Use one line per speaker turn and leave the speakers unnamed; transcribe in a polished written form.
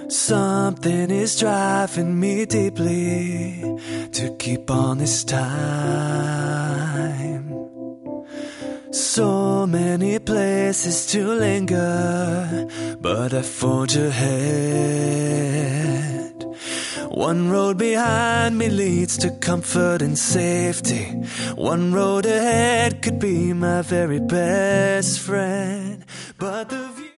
Something is driving me deeply to keep on this time. So many places to linger, but I forge ahead. One road behind me leads to comfort and safety. One road ahead could be my very best friend. But the